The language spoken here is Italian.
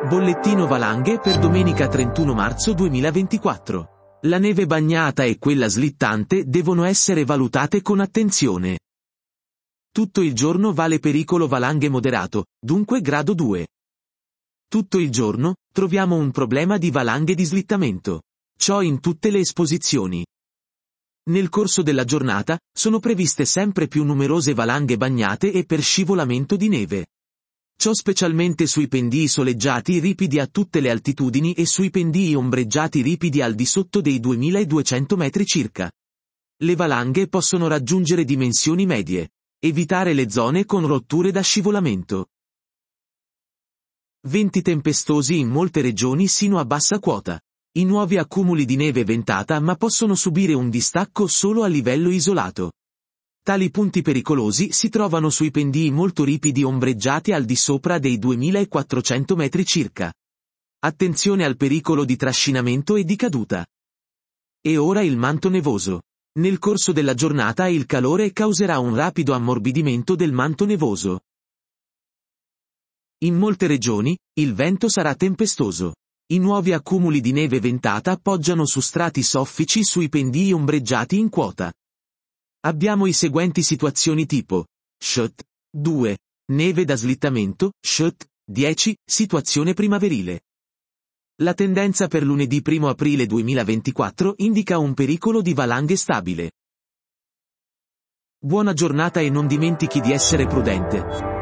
Bollettino valanghe per domenica 31 marzo 2024. La neve bagnata e quella slittante devono essere valutate con attenzione. Tutto il giorno vale pericolo valanghe moderato, dunque grado 2. Tutto il giorno, troviamo un problema di valanghe di slittamento. Ciò in tutte le esposizioni. Nel corso della giornata, sono previste sempre più numerose valanghe bagnate e per scivolamento di neve. Ciò specialmente sui pendii soleggiati ripidi a tutte le altitudini e sui pendii ombreggiati ripidi al di sotto dei 2200 metri circa. Le valanghe possono raggiungere dimensioni medie. Evitare le zone con rotture da scivolamento. Venti tempestosi in molte regioni sino a bassa quota. I nuovi accumuli di neve ventata ma possono subire un distacco solo a livello isolato. Tali punti pericolosi si trovano sui pendii molto ripidi ombreggiati al di sopra dei 2400 metri circa. Attenzione al pericolo di trascinamento e di caduta. E ora il manto nevoso. Nel corso della giornata il calore causerà un rapido ammorbidimento del manto nevoso. In molte regioni, il vento sarà tempestoso. I nuovi accumuli di neve ventata poggiano su strati soffici sui pendii ombreggiati in quota. Abbiamo i seguenti situazioni tipo: Shot 2. Neve da slittamento, Shot 10, situazione primaverile. La tendenza per lunedì 1 aprile 2024 indica un pericolo di valanghe stabile. Buona giornata e non dimentichi di essere prudente.